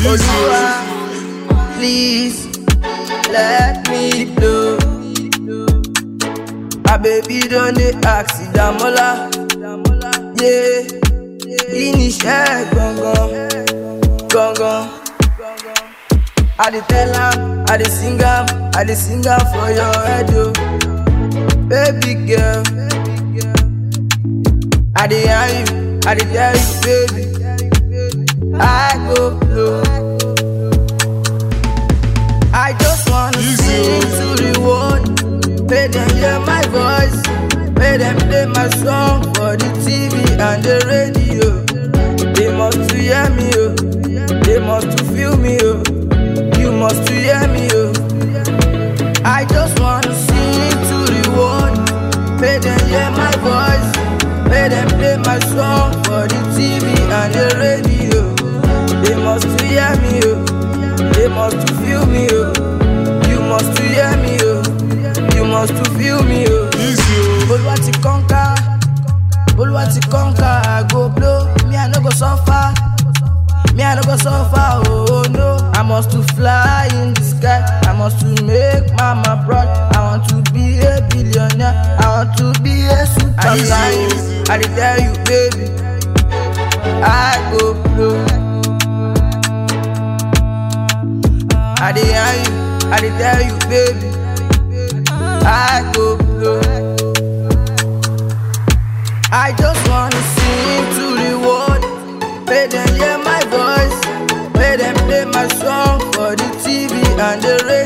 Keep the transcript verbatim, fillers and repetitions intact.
Oluwa, please let me blow. My baby don't dey ask Damola. Yeah, iníṣẹ́ gangan, gangan. I dey tell am, I dey sing am, I dey sing am for your head, oh. Baby girl, I dey hear you, I dey tell you, baby, I go blow. I just wanna sing to the world, make them hear my voice, make them play my song for the T V and the radio. They must to hear me, oh. They must to feel me, oh. You must to hear me, oh. I just wanna sing to the world, make them hear my voice, make them play my song for the T V and the radio. They must to hear me, oh. They must to feel me, oh. You must to hear me, oh. You must to feel me, oh. Oluwa ti conquer, Oluwa ti conquer, I go blow. Me I no go suffer, me I no go suffer, oh no. I must to fly in the sky, I must to make mama proud. I want to be a billionaire, I want to be a superman. I dey tell you, baby, I go blow. I dey hear you, I dey tell you, baby, I go blow. I just wanna sing to the world, make them hear my voice, make them play my song for the T V and the radio.